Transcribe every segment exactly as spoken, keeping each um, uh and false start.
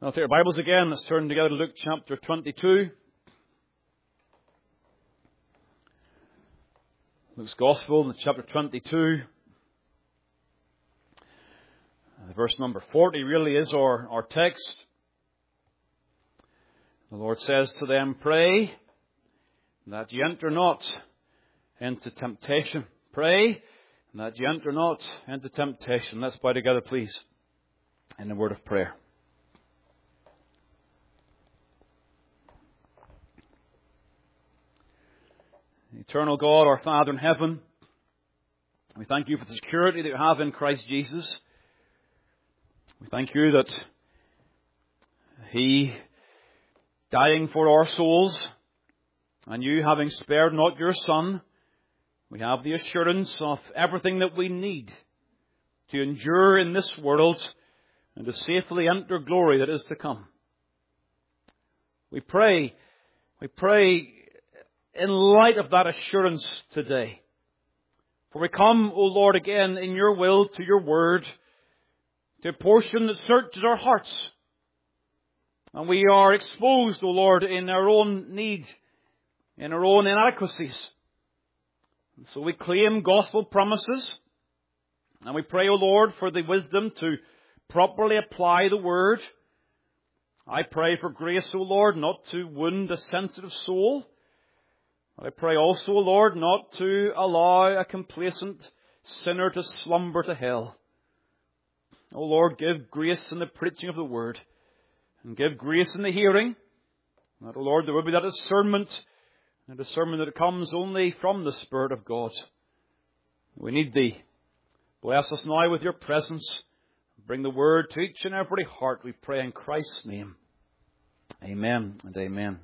Well, take our Bibles again. Let's turn together to Luke chapter twenty-two. Luke's Gospel, chapter twenty-two. Verse number forty really is our, our text. The Lord says to them, "Pray that ye enter not into temptation." Pray that ye enter not into temptation. Let's bow together, please, in a word of prayer. Eternal God, our Father in heaven, we thank you for the security that you have in Christ Jesus. We thank you that He, dying for our souls, and you having spared not your Son, we have the assurance of everything that we need to endure in this world and to safely enter glory that is to come. We pray, we pray in light of that assurance today. For we come, O Lord, again in your will to your word, to a portion that searches our hearts. And we are exposed, O Lord, in our own need, in our own inadequacies. And so we claim gospel promises. And we pray, O Lord, for the wisdom to properly apply the word. I pray for grace, O Lord, not to wound a sensitive soul. I pray also, Lord, not to allow a complacent sinner to slumber to hell. O Lord, give grace in the preaching of the word, and give grace in the hearing. That, O Lord, there will be that discernment, a discernment that comes only from the Spirit of God. We need Thee. Bless us now with your presence. Bring the word to each and every heart, we pray in Christ's name. Amen and amen.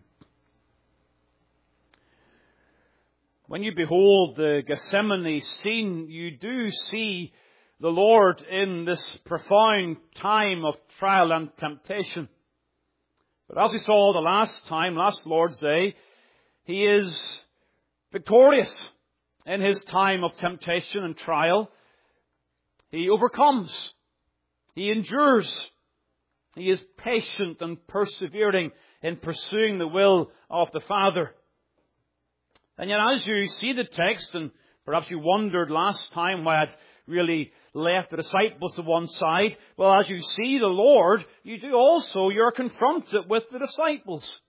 When you behold the Gethsemane scene, you do see the Lord in this profound time of trial and temptation. But as we saw the last time, last Lord's Day, He is victorious in His time of temptation and trial. He overcomes. He endures. He is patient and persevering in pursuing the will of the Father. And yet as you see the text, and perhaps you wondered last time why I'd really left the disciples to one side, well, as you see the Lord, you do also, you're confronted with the disciples.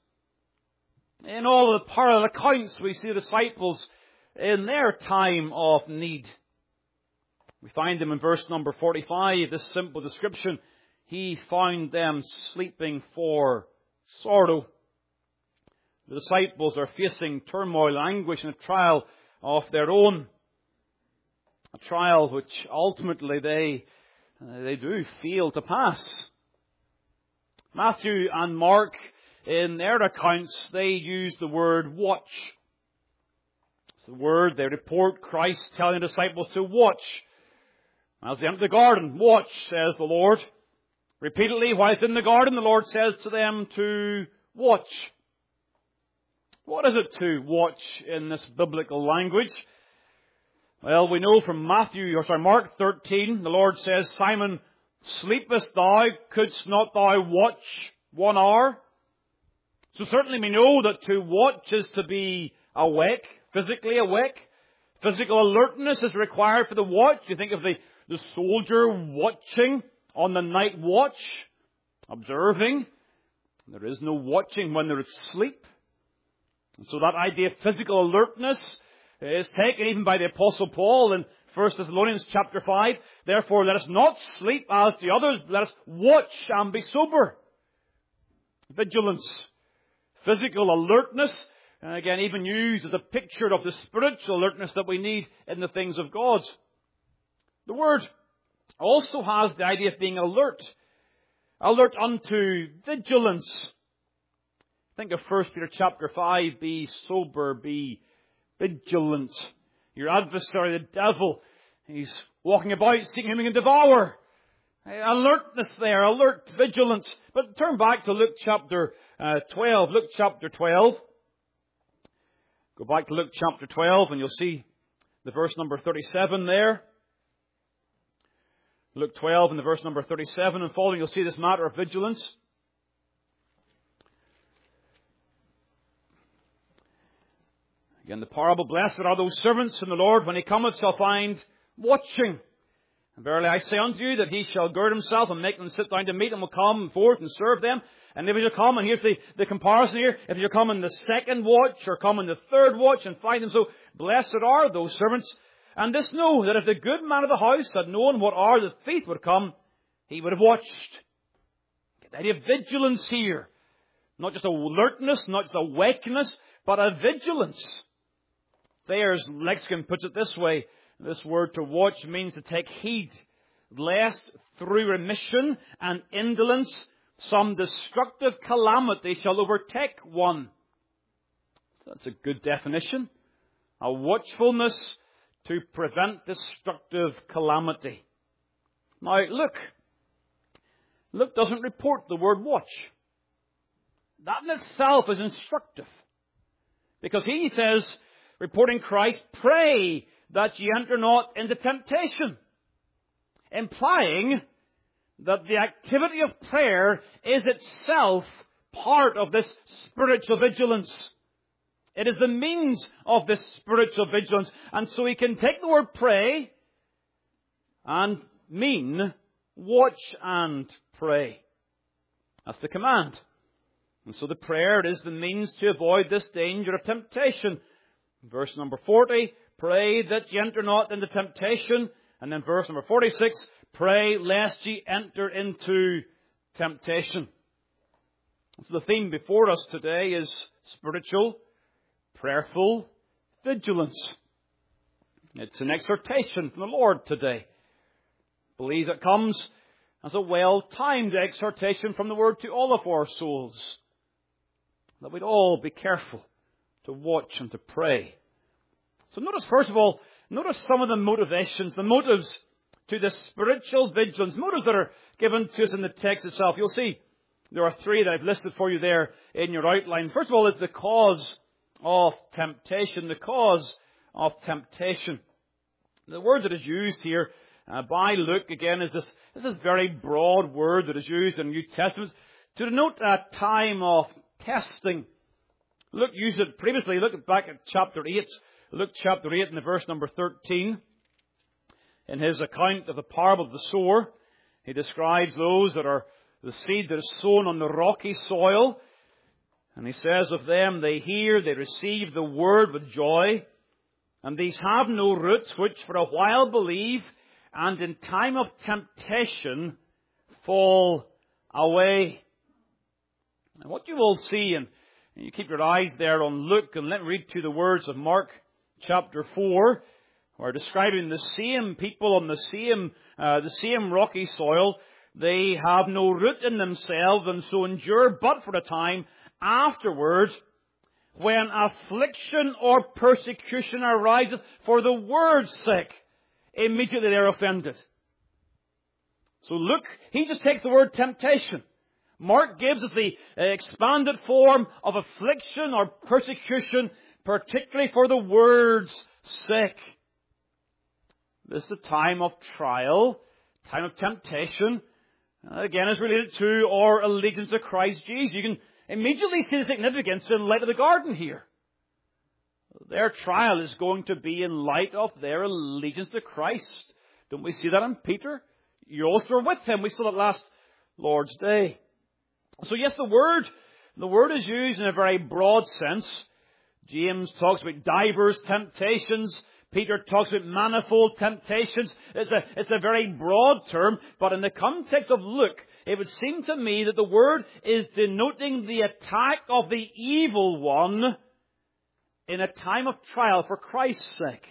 In all of the parallel accounts, we see the disciples in their time of need. We find them in verse number forty-five, this simple description. He found them sleeping for sorrow. The disciples are facing turmoil, anguish, and a trial of their own. A trial which ultimately they, uh, they do fail to pass. Matthew and Mark, in their accounts, they use the word watch. It's the word they report Christ telling the disciples to watch. As they enter the garden, watch, says the Lord. Repeatedly, whilst in the garden, the Lord says to them to watch. What is it to watch in this biblical language? Well, we know from Matthew, or sorry, Mark thirteen, the Lord says, "Simon, sleepest thou? Couldst not thou watch one hour?" So certainly we know that to watch is to be awake, physically awake. Physical alertness is required for the watch. You think of the, the soldier watching on the night watch, observing. There is no watching when they're asleep. And so that idea of physical alertness is taken even by the Apostle Paul in First Thessalonians chapter five. Therefore, let us not sleep as the others. Let us watch and be sober. Vigilance. Physical alertness. And again, even used as a picture of the spiritual alertness that we need in the things of God. The word also has the idea of being alert. Alert unto vigilance. Think of First Peter chapter five, be sober, be vigilant. Your adversary, the devil, he's walking about, seeking whom he can devour. Alertness there, alert, vigilant. But turn back to Luke chapter uh, twelve. Luke chapter twelve. Go back to Luke chapter twelve and you'll see the verse number thirty-seven there. Luke twelve and the verse number thirty-seven and following, you'll see this matter of vigilance. Again, the parable, blessed are those servants whom the Lord, when he cometh, shall find watching. And verily I say unto you that he shall gird himself and make them sit down to meat, and will come forth and serve them. And if he shall come, and here's the, the comparison here, if he shall come in the second watch or come in the third watch and find them so, blessed are those servants. And this know, that if the good man of the house had known what hour the thief would come, he would have watched. Get the idea of vigilance here. Not just alertness, not just awakeness, but a vigilance. Thayer's lexicon puts it this way. This word to watch means to take heed, lest through remission and indolence some destructive calamity shall overtake one. That's a good definition. A watchfulness to prevent destructive calamity. Now, look. Luke doesn't report the word watch. That in itself is instructive. Because he says, reporting Christ, pray that ye enter not into temptation. Implying that the activity of prayer is itself part of this spiritual vigilance. It is the means of this spiritual vigilance. And so we can take the word pray and mean watch and pray. That's the command. And so the prayer is the means to avoid this danger of temptation. Verse number forty, pray that ye enter not into temptation. And then verse number forty-six, pray lest ye enter into temptation. So the theme before us today is spiritual, prayerful vigilance. It's an exhortation from the Lord today. I believe it comes as a well-timed exhortation from the Word to all of our souls. That we'd all be careful to watch and to pray. So notice, first of all, notice some of the motivations, the motives to this spiritual vigilance, motives that are given to us in the text itself. You'll see there are three that I've listed for you there in your outline. First of all is the cause of temptation, the cause of temptation. The word that is used here uh, by Luke, again, is this, this is very broad word that is used in the New Testament to denote a time of testing. Luke used it previously. Look back at chapter eight. Luke chapter eight and the verse number thirteen. In his account of the parable of the sower, he describes those that are the seed that is sown on the rocky soil. And he says of them, they hear, they receive the word with joy. And these have no roots, which for a while believe, and in time of temptation fall away. And what you will see, and you keep your eyes there on Luke, and let me read to you the words of Mark chapter four, where describing the same people on the same, uh, the same rocky soil. They have no root in themselves, and so endure but for a time. Afterwards, when affliction or persecution arises for the word's sake, immediately they're offended. So look, he just takes the word temptation. Mark gives us the expanded form of affliction or persecution, particularly for the word's sake. This is a time of trial, time of temptation. Again, is related to our allegiance to Christ Jesus. You can immediately see the significance in light of the garden here. Their trial is going to be in light of their allegiance to Christ. Don't we see that in Peter? You also were with him. We saw that last Lord's Day. So yes, the word, the word is used in a very broad sense. James talks about divers temptations. Peter talks about manifold temptations. It's a, it's a very broad term, but in the context of Luke, it would seem to me that the word is denoting the attack of the evil one in a time of trial for Christ's sake.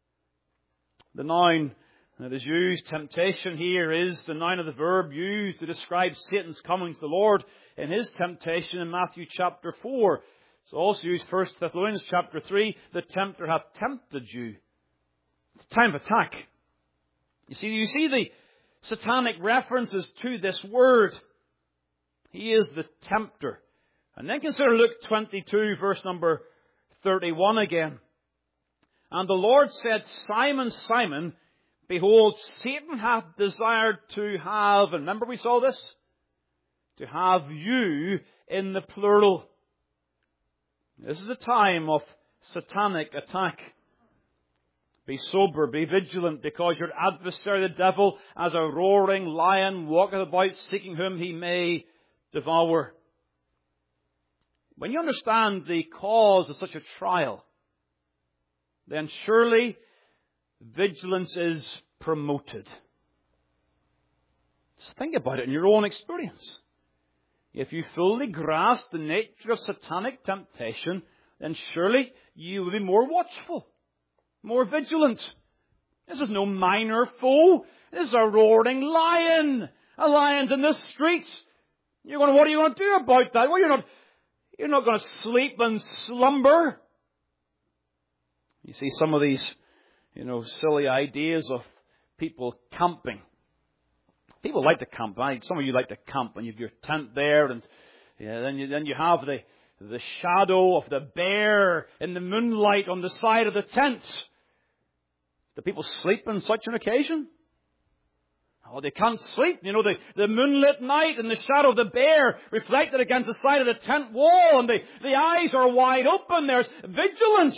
The noun that is used, temptation, here is the noun of the verb used to describe Satan's coming to the Lord in his temptation in Matthew chapter four. It's also used First Thessalonians chapter three, the tempter hath tempted you. It's a time of attack. You see, you see the satanic references to this word. He is the tempter. And then consider Luke twenty-two, verse number thirty-one again. And the Lord said, Simon, Simon, behold, Satan hath desired to have, and remember we saw this? To have you in the plural. This is a time of satanic attack. Be sober, be vigilant, because your adversary the devil, as a roaring lion, walketh about seeking whom he may devour. When you understand the cause of such a trial, then surely vigilance is promoted. Just think about it in your own experience. If you fully grasp the nature of satanic temptation, then surely you will be more watchful, more vigilant. This is no minor foe. This is a roaring lion. A lion's in the streets. You're going, what are you going to do about that? Well, you're not, you're not going to sleep and slumber. You see some of these, you know, silly ideas of people camping. People like to camp. Right? Some of you like to camp, and you've your tent there, and yeah, then you then you have the the shadow of the bear in the moonlight on the side of the tent. Do people sleep on such an occasion? Oh, they can't sleep. You know, the, the moonlit night and the shadow of the bear reflected against the side of the tent wall, and the, the eyes are wide open. There's vigilance.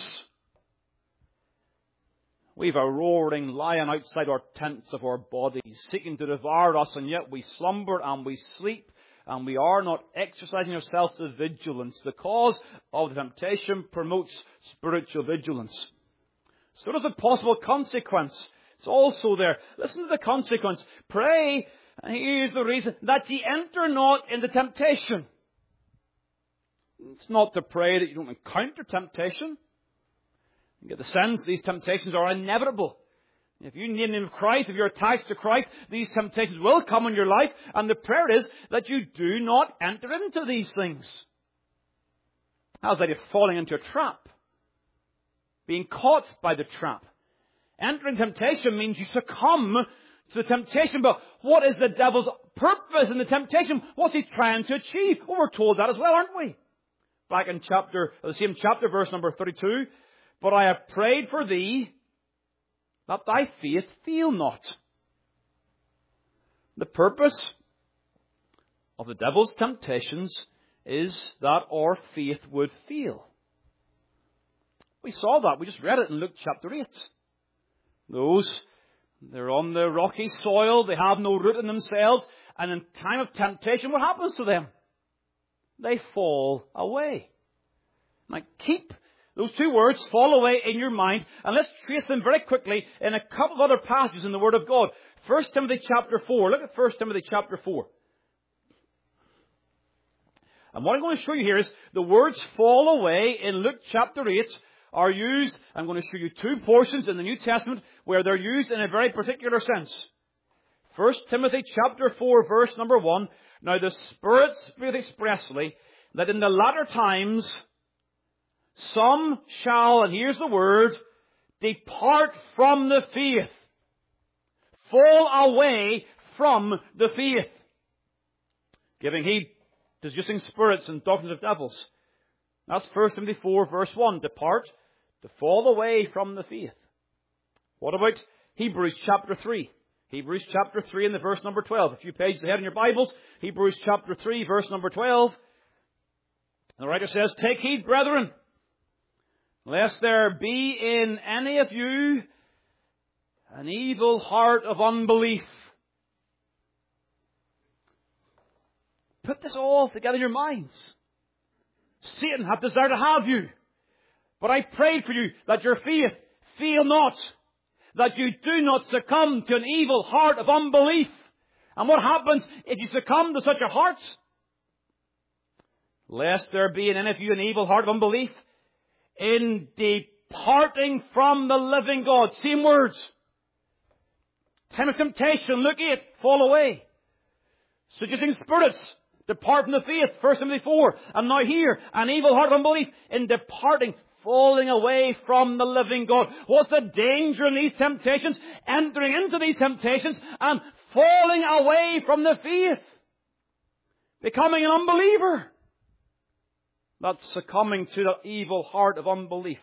We've a roaring lion outside our tents of our bodies, seeking to devour us, and yet we slumber and we sleep, and we are not exercising ourselves with vigilance. The cause of the temptation promotes spiritual vigilance. So does a possible consequence. It's also there. Listen to the consequence. Pray, and here's the reason, that ye enter not into temptation. It's not to pray that you don't encounter temptation. You get the sense these temptations are inevitable. If you need the name of Christ, if you're attached to Christ, these temptations will come in your life. And the prayer is that you do not enter into these things. How's that? You're falling into a trap. Being caught by the trap. Entering temptation means you succumb to the temptation. But what is the devil's purpose in the temptation? What's he trying to achieve? Well, we're told that as well, aren't we? Back in chapter, the same chapter, verse number thirty-two. But I have prayed for thee, that thy faith fail not. The purpose of the devil's temptations is that our faith would fail. We saw that. We just read it in Luke chapter eight. Those, they're on the rocky soil. They have no root in themselves. And in time of temptation, what happens to them? They fall away. Now keep those two words, fall away, in your mind. And let's trace them very quickly in a couple of other passages in the Word of God. First Timothy chapter four. Look at First Timothy chapter four. And what I'm going to show you here is the words fall away in Luke chapter eight are used. I'm going to show you two portions in the New Testament where they're used in a very particular sense. First Timothy chapter four, verse number one. Now the Spirit speaketh expressly that in the latter times some shall, and here's the word, depart from the faith. Fall away from the faith. Giving heed to seducing spirits and doctrines of devils. That's First Timothy four, verse one. Depart, to fall away from the faith. What about Hebrews chapter three? Hebrews chapter three and the verse number twelve. A few pages ahead in your Bibles. Hebrews chapter three, verse number twelve. The writer says, take heed, brethren, lest there be in any of you an evil heart of unbelief. Put this all together in your minds. Satan hath desired to have you. But I prayed for you that your faith fail not. That you do not succumb to an evil heart of unbelief. And what happens if you succumb to such a heart? Lest there be in any of you an evil heart of unbelief, in departing from the living God. Same words. Time of temptation, look at it, fall away. Seducing spirits, depart from the faith, First Timothy four. And now here, an evil heart of unbelief, in departing, falling away from the living God. What's the danger in these temptations? Entering into these temptations and falling away from the faith. Becoming an unbeliever. That's succumbing to the evil heart of unbelief.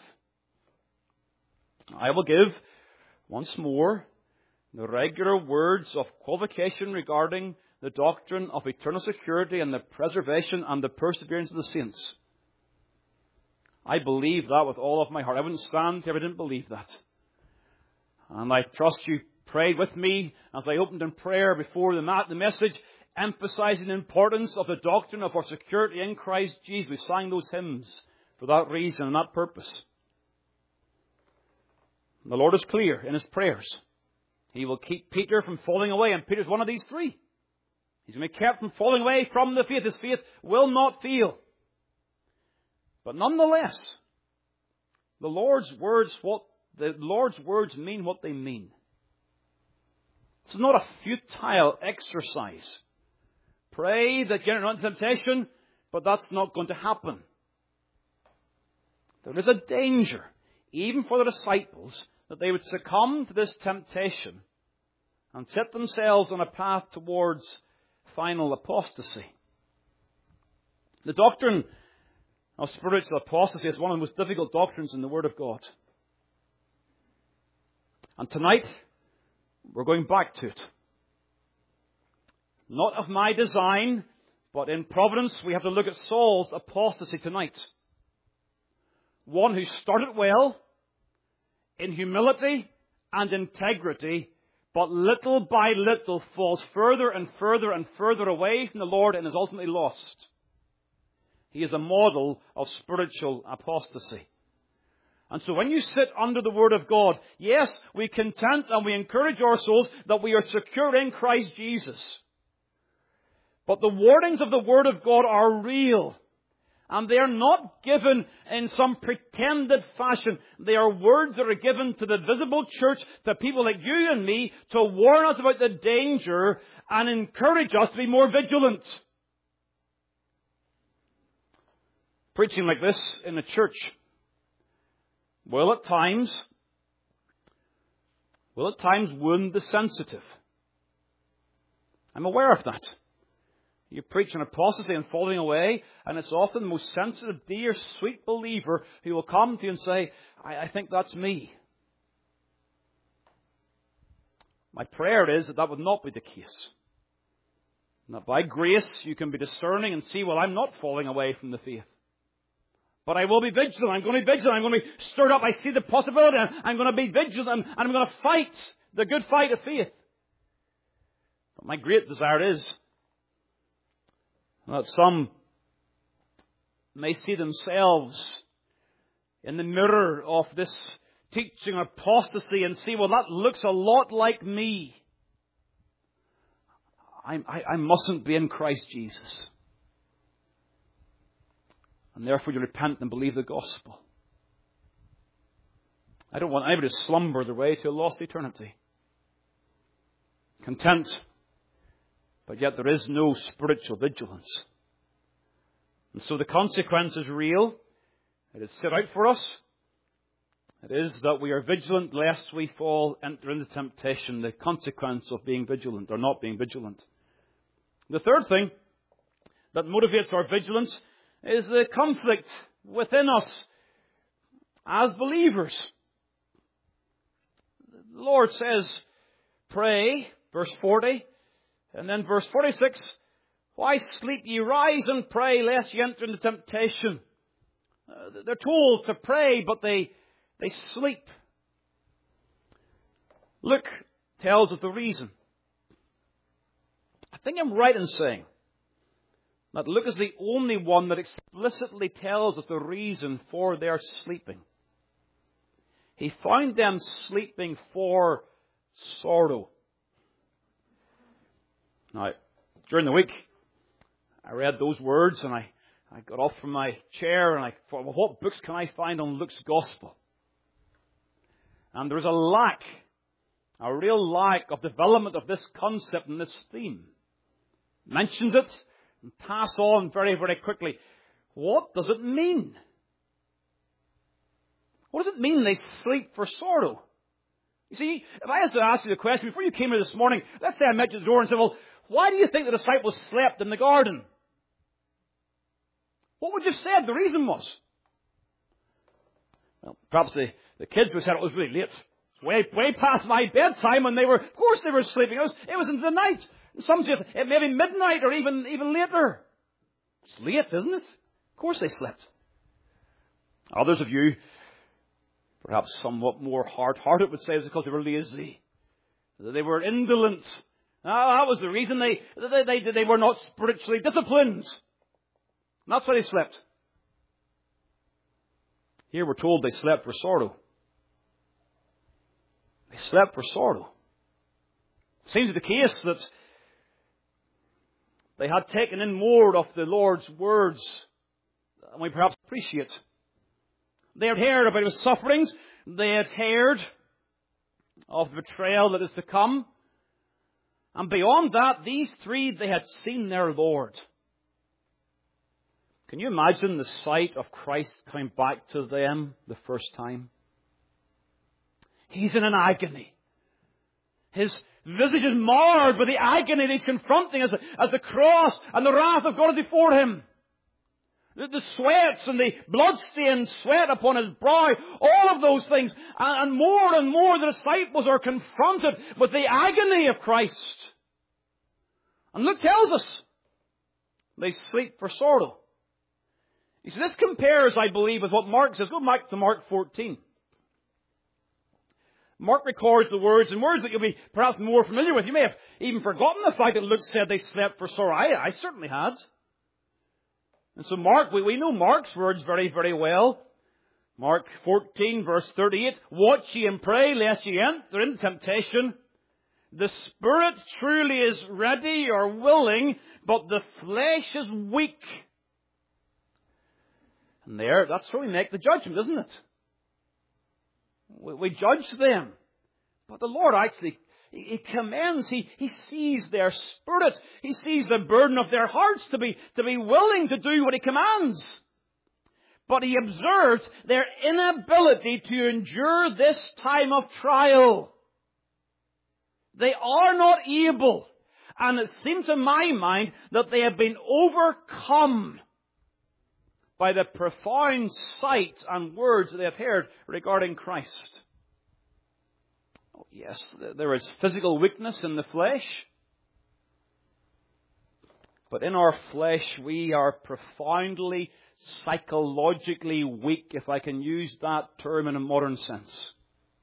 I will give once more the regular words of qualification regarding the doctrine of eternal security and the preservation and the perseverance of the saints. I believe that with all of my heart. I wouldn't stand here if I didn't believe that. And I trust you prayed with me as I opened in prayer before the, the message, emphasizing the importance of the doctrine of our security in Christ Jesus. We sang those hymns for that reason and that purpose. And the Lord is clear in His prayers. He will keep Peter from falling away, and Peter's one of these three. He's going to be kept from falling away from the faith. His faith will not fail. But nonetheless, the Lord's words, what the Lord's words mean what they mean. It's not a futile exercise. Pray that you enter not into temptation, but that's not going to happen. There is a danger, even for the disciples, that they would succumb to this temptation and set themselves on a path towards final apostasy. The doctrine of spiritual apostasy is one of the most difficult doctrines in the Word of God. And tonight, we're going back to it. Not of my design, but in providence, we have to look at Saul's apostasy tonight. One who started well, in humility and integrity, but little by little falls further and further and further away from the Lord and is ultimately lost. He is a model of spiritual apostasy. And so when you sit under the Word of God, yes, we content and we encourage our souls that we are secure in Christ Jesus. But the warnings of the Word of God are real. And they are not given in some pretended fashion. They are words that are given to the visible church, to people like you and me, to warn us about the danger and encourage us to be more vigilant. Preaching like this in the church will at times, will at times wound the sensitive. I'm aware of that. You preach an apostasy and falling away, and it's often the most sensitive, dear, sweet believer who will come to you and say, I, I think that's me. My prayer is that that would not be the case. And that by grace you can be discerning and see, well, I'm not falling away from the faith. But I will be vigilant. I'm going to be vigilant. I'm going to be stirred up. I see the possibility. I'm going to be vigilant, and I'm going to fight the good fight of faith. But my great desire is that some may see themselves in the mirror of this teaching apostasy and see, well, that looks a lot like me. I, I, I mustn't be in Christ Jesus. And therefore you repent and believe the gospel. I don't want anybody to slumber their way to a lost eternity. Content. But yet there is no spiritual vigilance. And so the consequence is real. It is set out for us. It is that we are vigilant lest we fall, enter into temptation. The consequence of being vigilant or not being vigilant. The third thing that motivates our vigilance is the conflict within us as believers. The Lord says, pray, verse forty, and then verse forty-six, why sleep ye? Rise and pray, lest ye enter into temptation. Uh, they're told to pray, but they, they sleep. Luke tells us the reason. I think I'm right in saying that Luke is the only one that explicitly tells us the reason for their sleeping. He found them sleeping for sorrow. Now, during the week, I read those words and I, I got off from my chair and I thought, well, what books can I find on Luke's Gospel? And there is a lack, a real lack of development of this concept and this theme. Mentions it and pass on very, very quickly. What does it mean? What does it mean they sleep for sorrow? You see, if I was to ask you the question before you came here this morning, let's say I met you at the door and said, well, why do you think the disciples slept in the garden? What would you have said the reason was? Well, perhaps the, the kids would have said it was really late. It's way, way past my bedtime, and they were, of course they were sleeping. It was, it was into the night. Some say it may be midnight or even, even later. It's late, isn't it? Of course they slept. Others of you, perhaps somewhat more hard-hearted, would say it was because they were lazy. That they were indolent. Ah, that was the reason they, they, they, they were not spiritually disciplined. And that's why they slept. Here we're told they slept for sorrow. They slept for sorrow. It seems to be the case that they had taken in more of the Lord's words than we perhaps appreciate. They had heard about his sufferings. They had heard of the betrayal that is to come. And beyond that, these three, they had seen their Lord. Can you imagine the sight of Christ coming back to them the first time? He's in an agony. His visage is marred by the agony that he's confronting as, as the cross and the wrath of God is before him. The, the sweats and the blood-stained sweat upon his brow, all of those things. And, and more and more the disciples are confronted with the agony of Christ. And Luke tells us they sleep for sorrow. You see, this compares, I believe, with what Mark says. Go back to Mark fourteen. Mark records the words, and words that you'll be perhaps more familiar with. You may have even forgotten the fact that Luke said they slept for sorrow. I, I certainly had. And so Mark, we, we know Mark's words very, very well. Mark fourteen, verse thirty-eight. Watch ye and pray, lest ye enter into temptation. The spirit truly is ready or willing, but the flesh is weak. And there, that's where we make the judgment, isn't it? We, we judge them. But the Lord actually, He, he commends, he, he sees their spirit. He sees the burden of their hearts to be, to be willing to do what He commands. But He observes their inability to endure this time of trial. They are not able. And it seems to my mind that they have been overcome by the profound sight and words that they have heard regarding Christ. Oh, yes, there is physical weakness in the flesh. But in our flesh, we are profoundly psychologically weak, if I can use that term in a modern sense.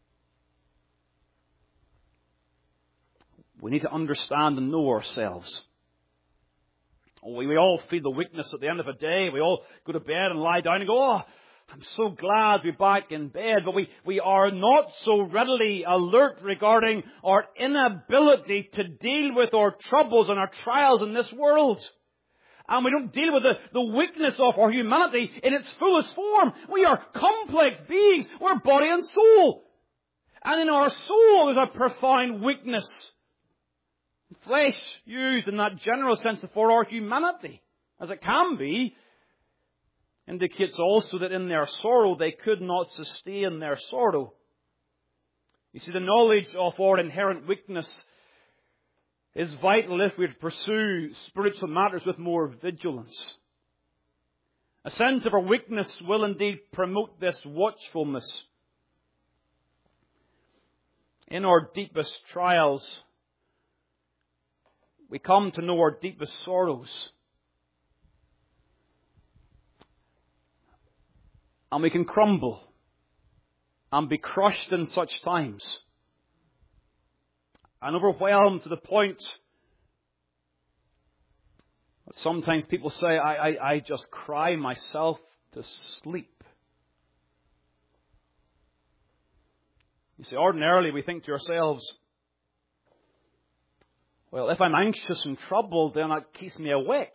We need to understand and know ourselves. We, we all feel the weakness at the end of a day. We all go to bed and lie down and go, oh, I'm so glad we're back in bed. But we, we are not so readily alert regarding our inability to deal with our troubles and our trials in this world. And we don't deal with the, the weakness of our humanity in its fullest form. We are complex beings. We're body and soul. And in our soul is a profound weakness. Flesh used in that general sense for our humanity, as it can be, indicates also that in their sorrow they could not sustain their sorrow. You see, the knowledge of our inherent weakness is vital if we pursue spiritual matters with more vigilance. A sense of our weakness will indeed promote this watchfulness. In our deepest trials, we come to know our deepest sorrows. And we can crumble and be crushed in such times. And overwhelmed to the point that sometimes people say, I, I, I just cry myself to sleep. You see, ordinarily we think to ourselves, well, if I'm anxious and troubled, then that keeps me awake.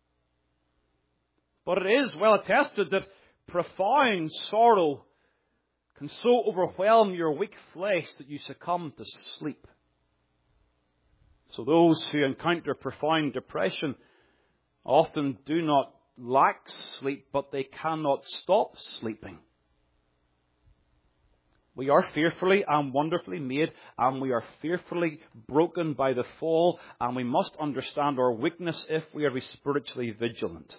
But it is well attested that profound sorrow can so overwhelm your weak flesh that you succumb to sleep. So those who encounter profound depression often do not lack sleep, but they cannot stop sleeping. We are fearfully and wonderfully made, and we are fearfully broken by the fall, and we must understand our weakness if we are spiritually vigilant.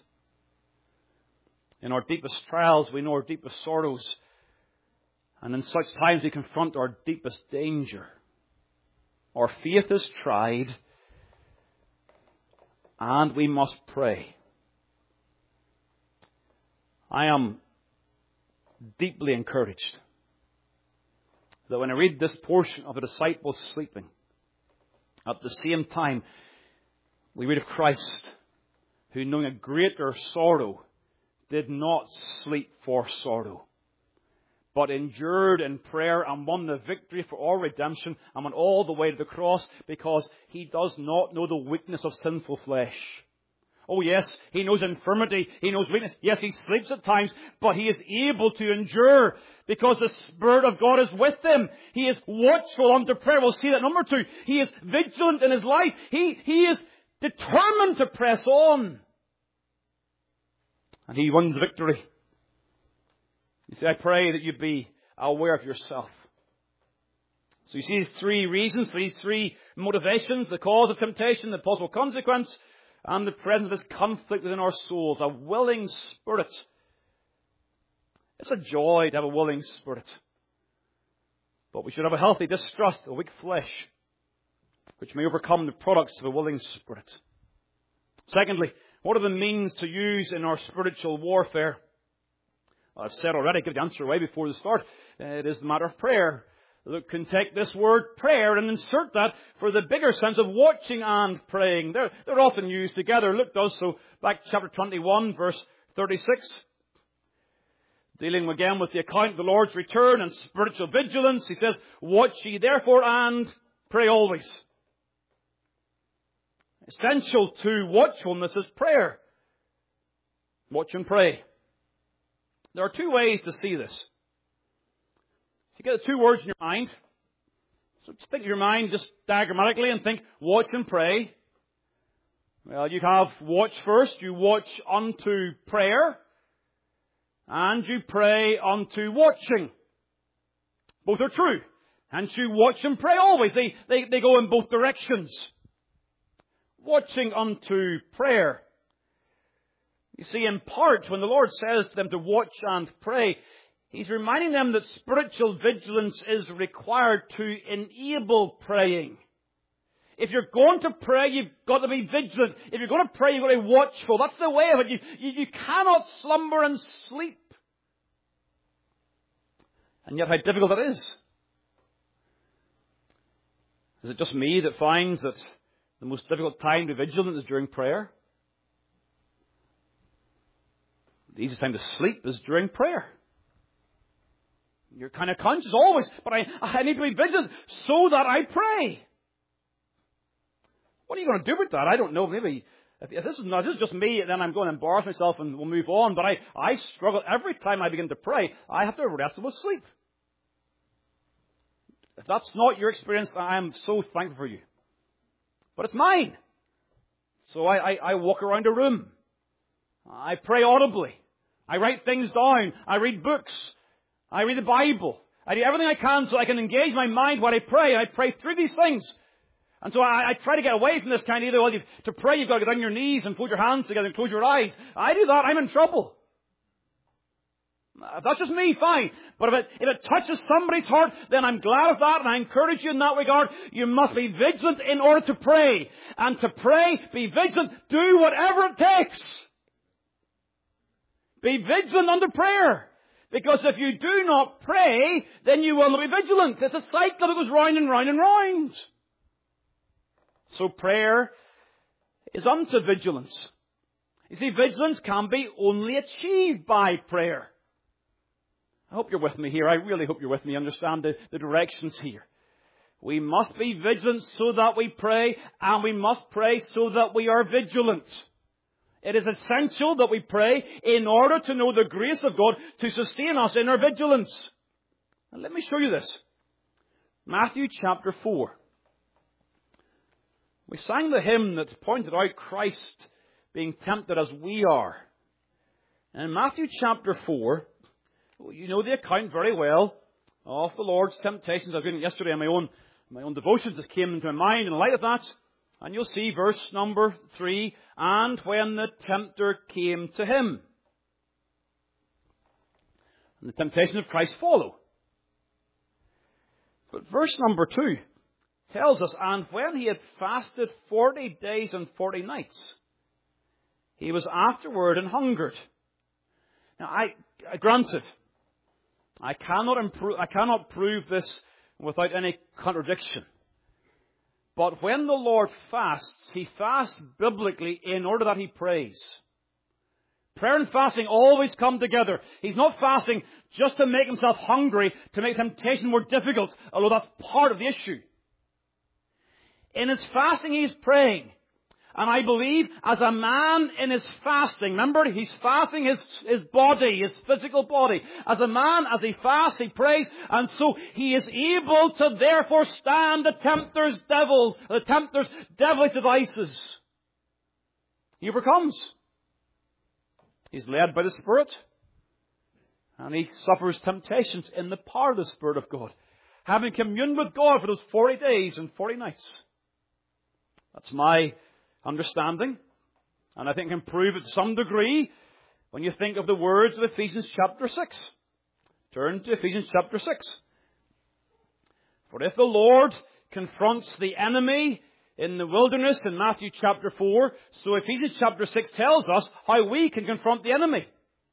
In our deepest trials, we know our deepest sorrows, and in such times we confront our deepest danger. Our faith is tried, and we must pray. I am deeply encouraged that when I read this portion of the disciples sleeping, at the same time we read of Christ, who knowing a greater sorrow did not sleep for sorrow, but endured in prayer and won the victory for all redemption and went all the way to the cross, because he does not know the weakness of sinful flesh. Oh yes, he knows infirmity, he knows weakness. Yes, he sleeps at times, but he is able to endure because the Spirit of God is with him. He is watchful unto prayer. We'll see that number two. He is vigilant in his life. He, he is determined to press on. And he wins victory. You see, I pray that you be aware of yourself. So you see these three reasons, these three motivations: the cause of temptation, the possible consequence, and the presence of this conflict within our souls. A willing spirit. It's a joy to have a willing spirit. But we should have a healthy distrust, a weak flesh, which may overcome the products of a willing spirit. Secondly, what are the means to use in our spiritual warfare? Well, I've said already, I give the answer away before the start. It is the matter of prayer. Luke can take this word prayer and insert that for the bigger sense of watching and praying. They're, they're often used together. Luke does so back to chapter twenty-one, verse thirty-six. Dealing again with the account of the Lord's return and spiritual vigilance, he says, "Watch ye therefore and pray always." Essential to watchfulness is prayer. Watch and pray. There are two ways to see this. If you get the two words in your mind, so just think of your mind just diagrammatically and think, watch and pray. Well, you have watch first, you watch unto prayer, and you pray unto watching. Both are true. And you watch and pray always. They, they, they go in both directions. Watching unto prayer. You see, in part, when the Lord says to them to watch and pray, He's reminding them that spiritual vigilance is required to enable praying. If you're going to pray, you've got to be vigilant. If you're going to pray, you've got to be watchful. That's the way of it. You, you, you cannot slumber and sleep. And yet how difficult it is. Is it just me that finds that the most difficult time to be vigilant is during prayer? The easiest time to sleep is during prayer. You're kind of conscious always, but I, I need to be vigilant so that I pray. What are you going to do with that? I don't know. Maybe if, if this is not, if this is just me, then I'm going to embarrass myself and we'll move on. But I, I struggle every time I begin to pray. I have to wrestle with sleep. If that's not your experience, I am so thankful for you. But it's mine. So I, I, I walk around a room. I pray audibly. I write things down. I read books. I read the Bible. I do everything I can so I can engage my mind while I pray. I pray through these things. And so I, I try to get away from this kind of either. Well, you've, to pray, you've got to get on your knees and put your hands together and close your eyes. I do that, I'm in trouble. If that's just me, fine. But if it, if it touches somebody's heart, then I'm glad of that, and I encourage you in that regard. You must be vigilant in order to pray. And to pray, be vigilant, do whatever it takes. Be vigilant under prayer. Because if you do not pray, then you will not be vigilant. It's a cycle that goes round and round and round. So prayer is unto vigilance. You see, vigilance can be only achieved by prayer. I hope you're with me here. I really hope you're with me. Understand the, the directions here. We must be vigilant so that we pray, and we must pray so that we are vigilant. It is essential that we pray in order to know the grace of God to sustain us in our vigilance. And let me show you this. Matthew chapter four. We sang the hymn that pointed out Christ being tempted as we are. And in Matthew chapter four, you know the account very well of the Lord's temptations. I was reading it yesterday in my own, my own devotions. This came into my mind in light of that. And you'll see verse number three. And when the tempter came to him. And the temptations of Christ follow. But verse number two tells us, and when he had fasted forty days and forty nights, he was afterward and hungered. Now, I, I granted, I cannot improve, I cannot prove this without any contradiction. But when the Lord fasts, He fasts biblically in order that He prays. Prayer and fasting always come together. He's not fasting just to make Himself hungry, to make temptation more difficult, although that's part of the issue. In His fasting, He's praying. And I believe as a man in his fasting, remember, he's fasting his, his body, his physical body. As a man, as he fasts, he prays, and so he is able to therefore stand the tempter's devils, the tempter's devilish devices. He overcomes. He's led by the Spirit. And he suffers temptations in the power of the Spirit of God, having communed with God for those forty days and forty nights. That's my understanding, and I think can prove it to some degree when you think of the words of Ephesians chapter six. Turn to Ephesians chapter six. For if the Lord confronts the enemy in the wilderness in Matthew chapter four, so Ephesians chapter six tells us how we can confront the enemy.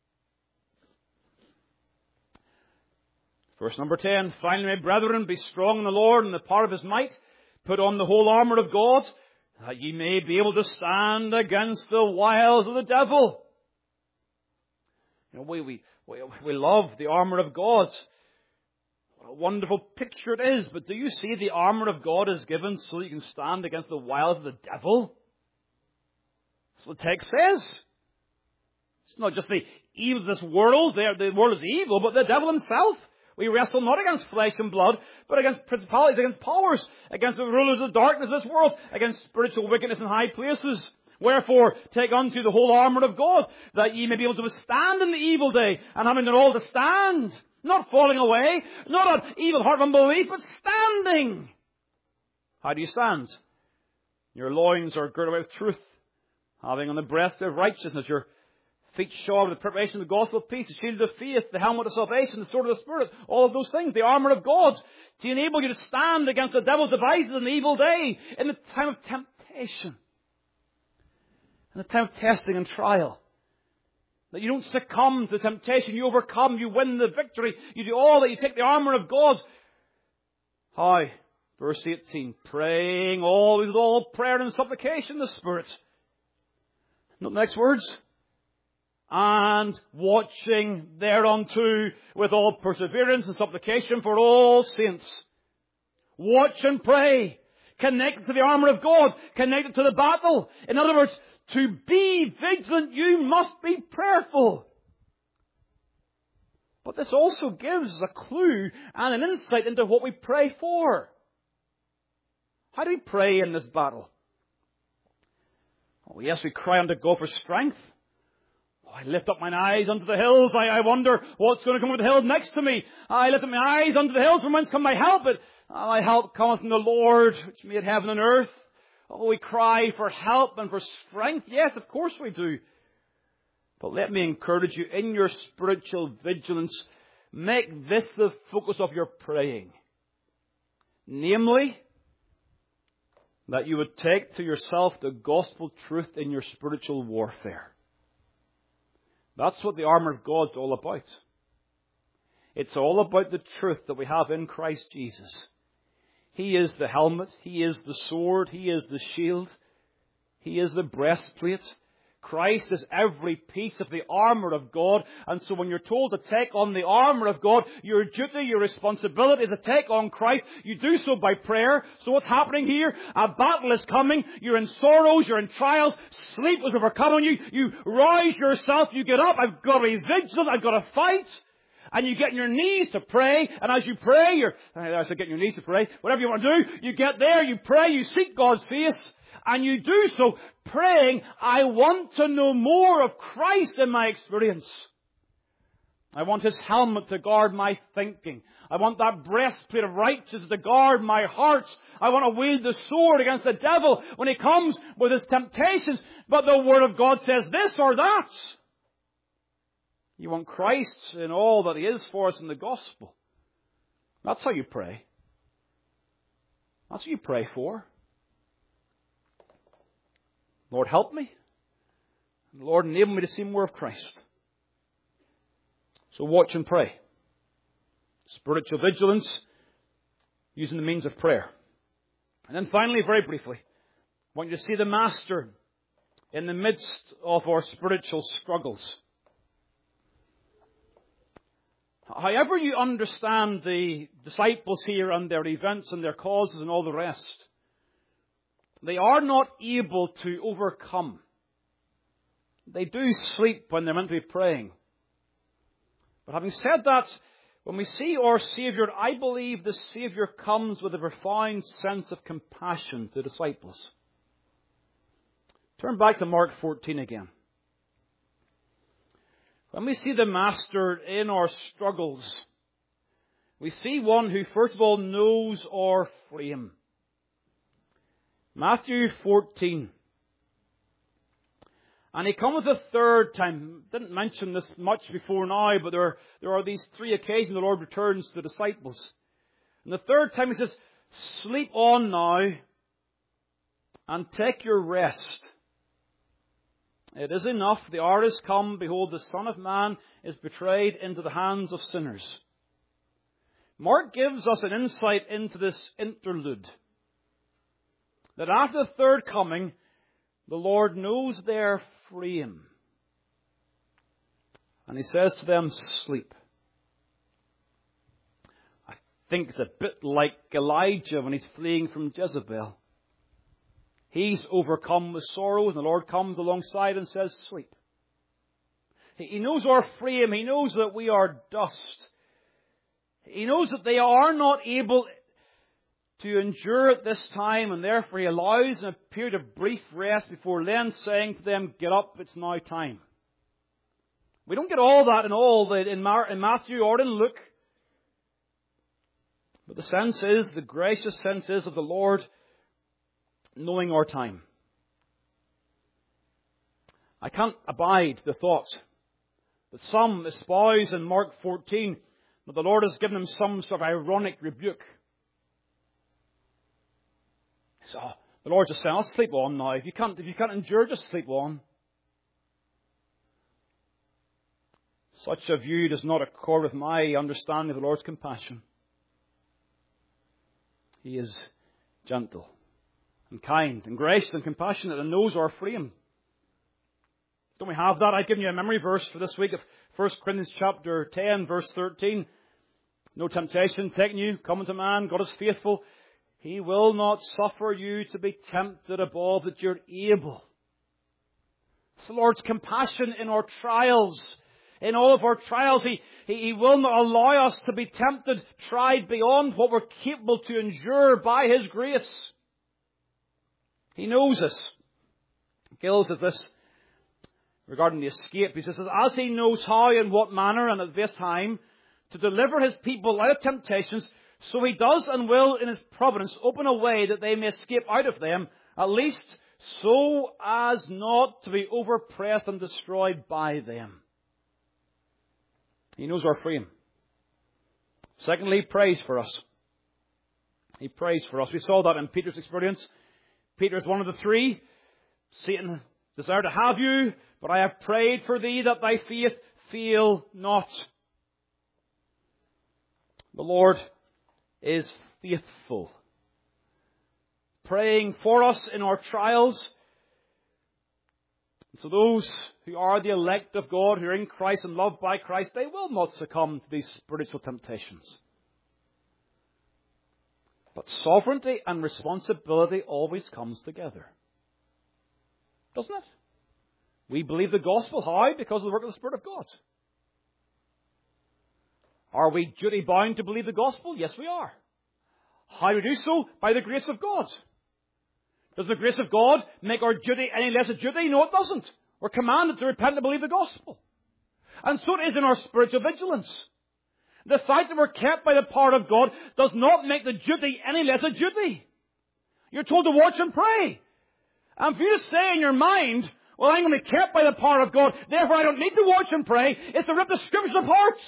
Verse number ten, finally, my brethren, be strong in the Lord and the power of His might. Put on the whole armour of God, that ye may be able to stand against the wiles of the devil. You know, we, we, we, we love the armour of God. What a wonderful picture it is. But do you see the armour of God is given so you can stand against the wiles of the devil? That's what the text says. It's not just the evil of this world. The world is evil, but the devil himself. We wrestle not against flesh and blood, but against principalities, against powers, against the rulers of darkness of this world, against spiritual wickedness in high places. Wherefore, take unto the whole armour of God, that ye may be able to withstand in the evil day, and having done all to stand, not falling away, not an evil heart of unbelief, but standing. How do you stand? Your loins are girded about with truth, having on the breastplate of righteousness, your feet shod with the preparation of the gospel of peace, the shield of faith, the helmet of salvation, the sword of the Spirit, all of those things, the armour of God, to enable you to stand against the devil's devices in the evil day, in the time of temptation, in the time of testing and trial. That you don't succumb to temptation, you overcome, you win the victory, you do all that, you take the armour of God. How? Verse eighteen, praying always with all prayer and supplication in the Spirit. Note the next words. And watching thereunto with all perseverance and supplication for all saints. Watch and pray. Connected to the armour of God. Connected to the battle. In other words, to be vigilant, you must be prayerful. But this also gives us a clue and an insight into what we pray for. How do we pray in this battle? Oh, yes, we cry unto God for strength. I lift up mine eyes unto the hills. I, I wonder what's going to come over the hills next to me. I lift up my eyes unto the hills. From whence come my help? But my help cometh from the Lord, which made heaven and earth. Oh, we cry for help and for strength. Yes, of course we do. But let me encourage you, in your spiritual vigilance, make this the focus of your praying. Namely, that you would take to yourself the gospel truth in your spiritual warfare. That's what the armour of God's all about. It's all about the truth that we have in Christ Jesus. He is the helmet. He is the sword. He is the shield. He is the breastplate. Christ is every piece of the armour of God. And so when you're told to take on the armour of God, your duty, your responsibility is to take on Christ. You do so by prayer. So what's happening here? A battle is coming. You're in sorrows. You're in trials. Sleep is overcoming you. You rouse yourself. You get up. I've got to be vigilant. I've got to fight. And you get on your knees to pray. And as you pray, you're, I said get on your knees to pray. Whatever you want to do, you get there, you pray, you seek God's face. And you do so praying, I want to know more of Christ in my experience. I want His helmet to guard my thinking. I want that breastplate of righteousness to guard my heart. I want to wield the sword against the devil when he comes with his temptations. But the Word of God says this or that. You want Christ in all that He is for us in the gospel. That's how you pray. That's what you pray for. Lord, help me. Lord, enable me to see more of Christ. So watch and pray. Spiritual vigilance using the means of prayer. And then finally, very briefly, I want you to see the Master in the midst of our spiritual struggles. However you understand the disciples here and their events and their causes and all the rest, they are not able to overcome. They do sleep when they're meant to be praying. But having said that, when we see our Saviour, I believe the Saviour comes with a profound sense of compassion to the disciples. Turn back to Mark fourteen again. When we see the Master in our struggles, we see one who first of all knows our frame. Matthew fourteen. And he cometh a third time. Didn't mention this much before now, but there are, there are these three occasions the Lord returns to the disciples. And the third time he says, sleep on now and take your rest. It is enough, the hour is come, behold, the Son of Man is betrayed into the hands of sinners. Mark gives us an insight into this interlude. That after the third coming, the Lord knows their frame. And he says to them, sleep. I think it's a bit like Elijah when he's fleeing from Jezebel. He's overcome with sorrow, and the Lord comes alongside and says, sleep. He knows our frame. He knows that we are dust. He knows that they are not able to endure at this time, and therefore he allows a period of brief rest before then saying to them, get up, it's now time. We don't get all that in all in Matthew or in Luke. But the sense is, the gracious sense is of the Lord knowing our time. I can't abide the thought that some espouse in Mark fourteen that the Lord has given them some sort of ironic rebuke. So the Lord just saying, I'll sleep on now. If you can't, if you can't endure, just sleep on. Such a view does not accord with my understanding of the Lord's compassion. He is gentle and kind and gracious and compassionate and knows our frame. Don't we have that? I've given you a memory verse for this week of First Corinthians chapter ten, verse thirteen. No temptation taking you, common to man, God is faithful. He will not suffer you to be tempted above that you're able. It's the Lord's compassion in our trials. In all of our trials, He, he, he will not allow us to be tempted, tried beyond what we're capable to endure by His grace. He knows us. Gill says this regarding the escape. He says, as He knows how and what manner and at this time to deliver His people out of temptations, so He does and will in His providence open a way that they may escape out of them, at least so as not to be overpressed and destroyed by them. He knows our frame. Secondly, He prays for us. He prays for us. We saw that in Peter's experience. Peter is one of the three. Satan desired to have you, but I have prayed for thee that thy faith fail not. The Lord is faithful, praying for us in our trials. So those who are the elect of God, who are in Christ and loved by Christ, they will not succumb to these spiritual temptations. But sovereignty and responsibility always comes together. Doesn't it? We believe the gospel. How? Because of the work of the Spirit of God. Are we duty bound to believe the gospel? Yes, we are. How do we do so? By the grace of God. Does the grace of God make our duty any less a duty? No, it doesn't. We're commanded to repent and believe the gospel. And so it is in our spiritual vigilance. The fact that we're kept by the power of God does not make the duty any less a duty. You're told to watch and pray. And for you to say in your mind, well, I'm going to be kept by the power of God, therefore I don't need to watch and pray, it's to rip the scriptures apart.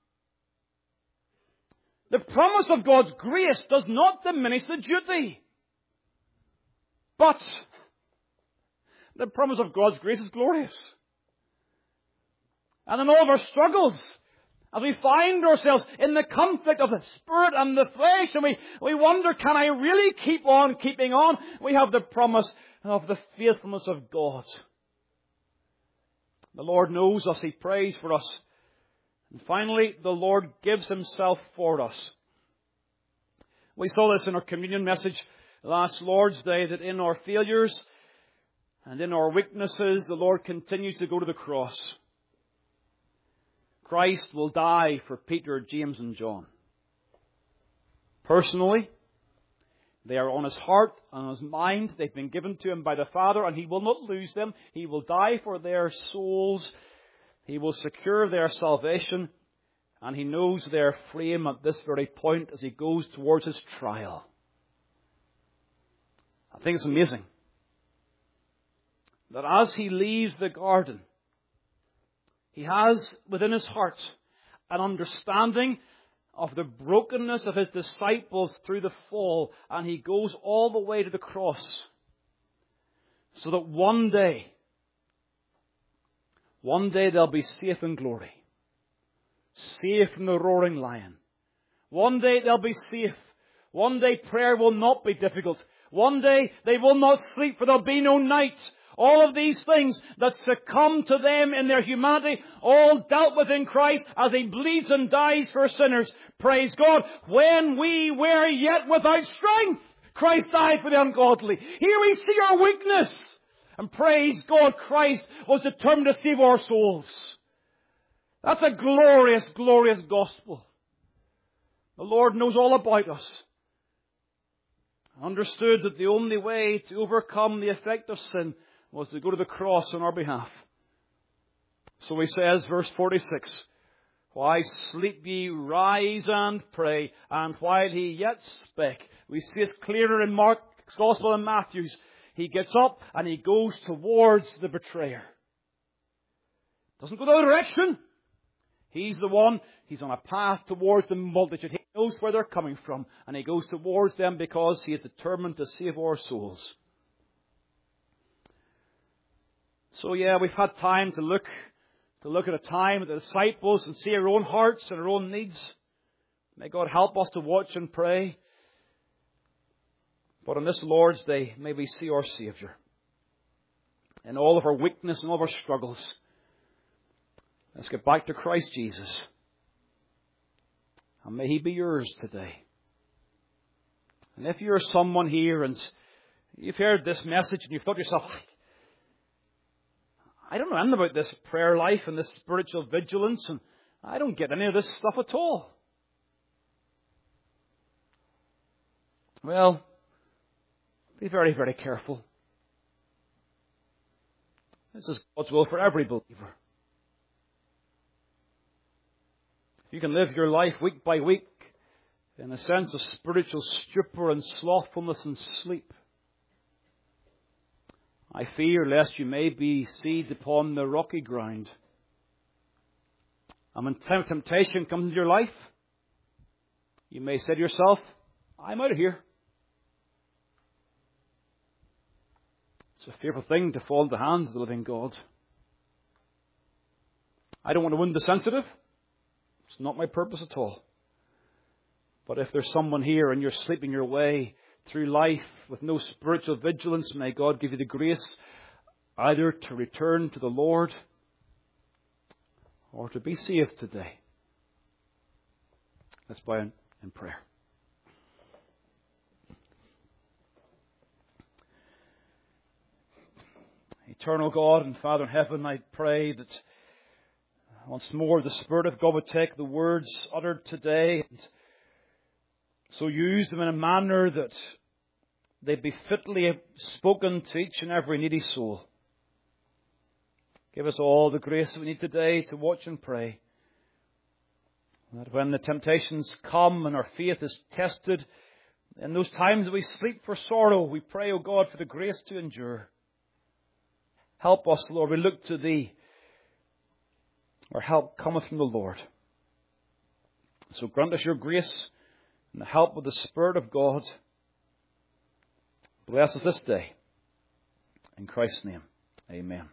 The promise of God's grace does not diminish the duty. But the promise of God's grace is glorious. And in all of our struggles, As we find ourselves in the conflict of the spirit and the flesh, and we, we wonder, can I really keep on keeping on? We have the promise of the faithfulness of God. The Lord knows us. He prays for us. And finally, the Lord gives Himself for us. We saw this in our communion message last Lord's Day, that in our failures and in our weaknesses, the Lord continues to go to the cross. Christ will die for Peter, James, and John. Personally, they are on His heart and His mind. They've been given to Him by the Father, and He will not lose them. He will die for their souls. He will secure their salvation, and He knows their frame at this very point as He goes towards His trial. I think it's amazing that as He leaves the garden, He has within His heart an understanding of the brokenness of His disciples through the fall, and He goes all the way to the cross so that one day, one day they'll be safe in glory, safe from the roaring lion. One day they'll be safe. One day prayer will not be difficult. One day they will not sleep, for there'll be no night. All of these things that succumb to them in their humanity, all dealt with in Christ as He bleeds and dies for sinners. Praise God. When we were yet without strength, Christ died for the ungodly. Here we see our weakness. And praise God, Christ was determined to save our souls. That's a glorious, glorious gospel. The Lord knows all about us. Understood that the only way to overcome the effect of sin was to go to the cross on our behalf. So He says, verse forty-six, "Why sleep ye, rise and pray, and while He yet spake." We see this clearer in Mark's Gospel and Matthew's. He gets up and He goes towards the betrayer. Doesn't go the other direction. He's the one. He's on a path towards the multitude. He knows where they're coming from, and He goes towards them because He is determined to save our souls. So yeah, we've had time to look, to look at a time at the disciples and see our own hearts and our own needs. May God help us to watch and pray. But on this Lord's Day, may we see our Saviour in all of our weakness and all of our struggles. Let's get back to Christ Jesus. And may He be yours today. And if you're someone here and you've heard this message and you've thought to yourself, I don't know anything about this prayer life and this spiritual vigilance, and I don't get any of this stuff at all. Well, be very, very careful. This is God's will for every believer. If you can live your life week by week in a sense of spiritual stupor and slothfulness and sleep, I fear lest you may be seed upon the rocky ground. And when temptation comes into your life, you may say to yourself, I'm out of here. It's a fearful thing to fall into the hands of the living God. I don't want to wound the sensitive. It's not my purpose at all. But if there's someone here and you're sleeping your way through life with no spiritual vigilance, may God give you the grace either to return to the Lord or to be saved today. Let's bow in, in prayer. Eternal God and Father in heaven, I pray that once more the Spirit of God would take the words uttered today and so use them in a manner that they be fitly spoken to each and every needy soul. Give us all the grace that we need today to watch and pray. That when the temptations come and our faith is tested, in those times that we sleep for sorrow, we pray, O God, for the grace to endure. Help us, Lord. We look to Thee. Our help cometh from the Lord. So grant us your grace and the help of the Spirit of God. Bless us this day. In Christ's name, amen.